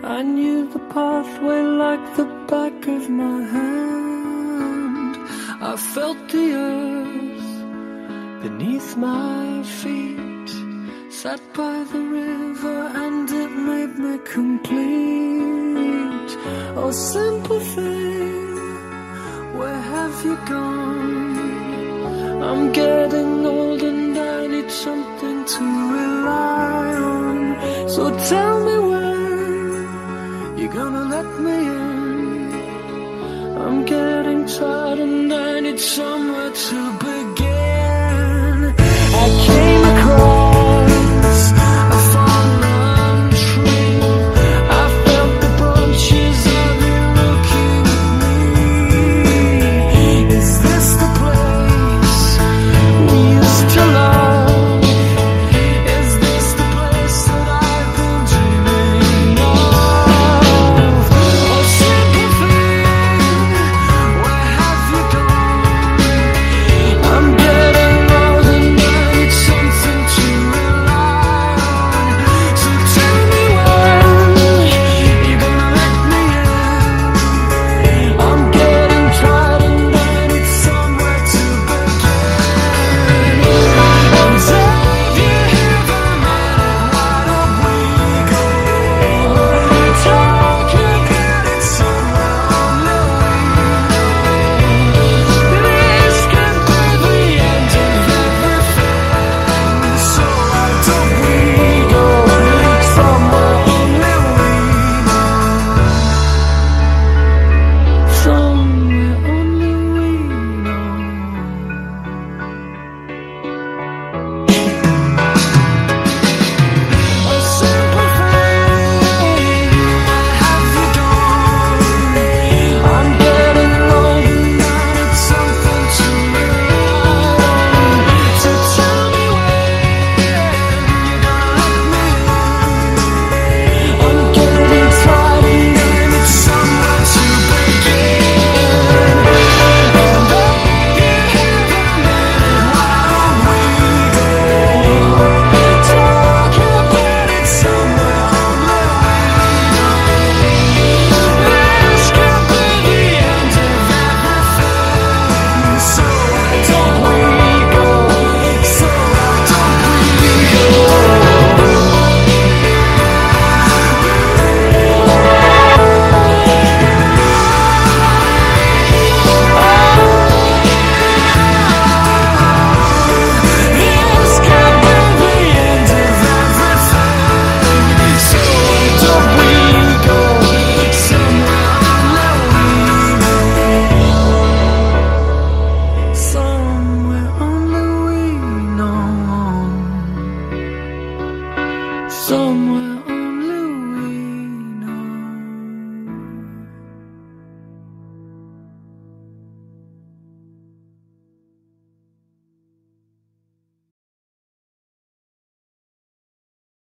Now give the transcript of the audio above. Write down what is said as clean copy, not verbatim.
I knew the pathway like the back of my hand. I felt the earth beneath my feet, sat by the river and it made me complete. Oh, simple thing, where have you gone? I'm getting old and I need something to rely on. So tell me when you're gonna let me in. I'm getting tired and I need somewhere to begin. I came across a fallen tree. I felt the branches of you looking at me. Is this the place we used to love? Is this the place that I've been dreaming of? Oh, simple thing, where have you gone? I'm getting old and I need something to rely on. So tell me when you're gonna let me in. I'm getting tired and I need somewhere to begin. And have you ever met it? Why don't we go talk about it somewhere only we know? This can be the end of everything. So why don't we go somewhere only we know? Somewhere only we know. A simple thing, where have you gone? I'm getting old and I need something to rely on. So tell me when you're gonna let me in. I'm getting tired and I need somewhere to begin. And have you ever met it? Why don't we go talk about it somewhere only we know? This can be the end of everything. So why don't we go? So why don't we go? This can be the end of everything. So why don't we go somewhere only we know? Somewhere only we know. Somewhere